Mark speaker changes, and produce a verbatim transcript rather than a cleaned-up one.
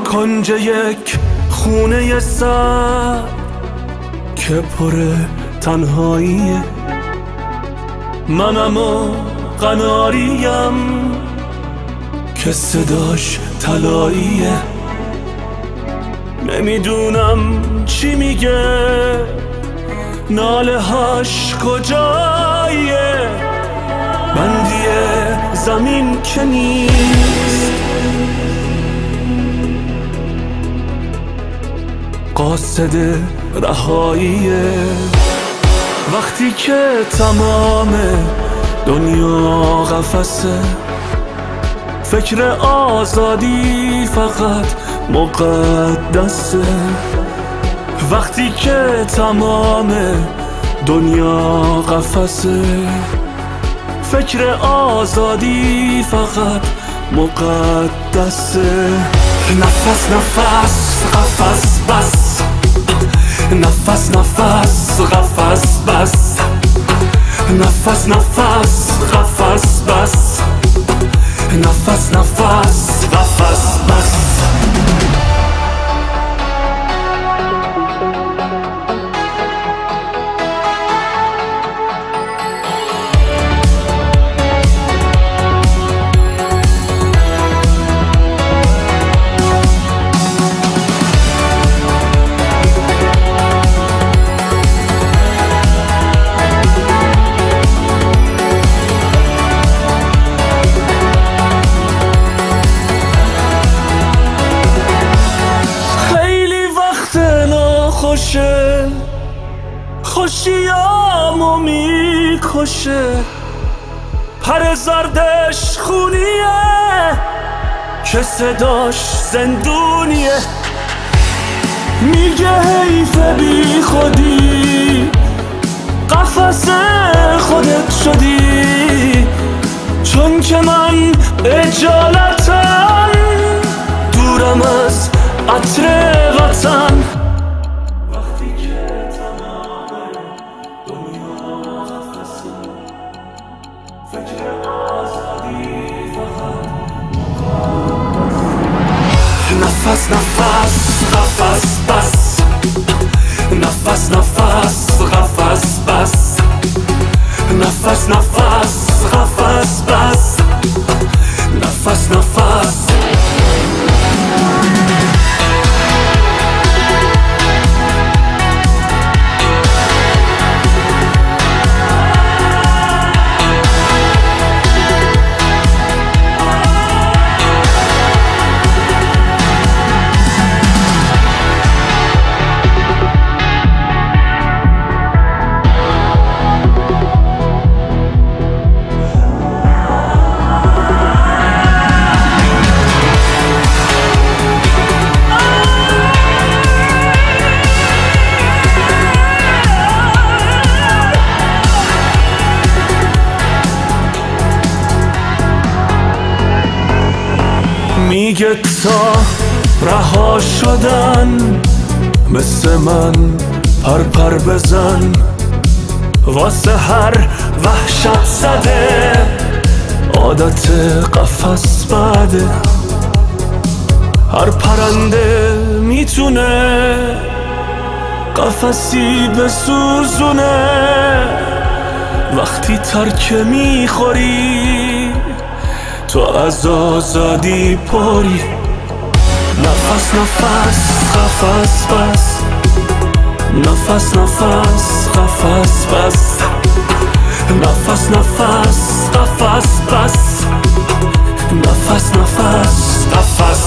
Speaker 1: کنج یک خونه سر که پر تنهاییه، منم و قناریم که صداش طلاییه. نمیدونم چی میگه، ناله هاش کجاییه، بندی زمین که نیست، قاصد رهاییه. وقتی که تمام دنیا قفسه، فکر آزادی فقط مقدسه. وقتی که تمام دنیا قفسه، فکر آزادی فقط مقدسه. نفس نفس قفس بس، نفس نفس قفس بس، نفس نفس قفس بس، نفس نفس قفس بس. خوشه خوشیامو میکشه، پر زردش خونیه که صداش زندونیه. میگه حیف بی خودی، قفس خودت شدی، چون که من اجالتم دورم از عطر وطن. نفس نفس قفس بس، نفس نفس قفس بس، نفس نفس قفس بس، نفس نفس. میگه تا رها شدن مثل من پر پر بزن، واسه هر وحشت زده عادت قفس بده. هر پرنده میتونه قفسی بسوزونه، وقتی ترکه میخوری تو از آزادی پری. نفس نفس قفس بس، نفس نفس قفس بس، نفس نفس قفس بس، نفس نفس قفس